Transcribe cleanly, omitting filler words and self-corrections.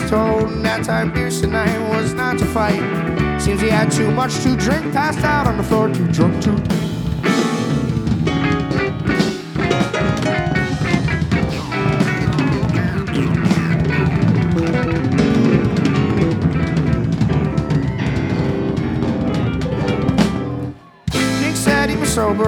told him that Tiberius tonight was not to fight. Seems he had too much to drink, passed out on the floor, too drunk to. Jake said he was sober